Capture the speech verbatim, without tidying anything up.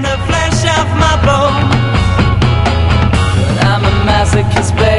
the flesh of my bones. But I'm a masochist, baby.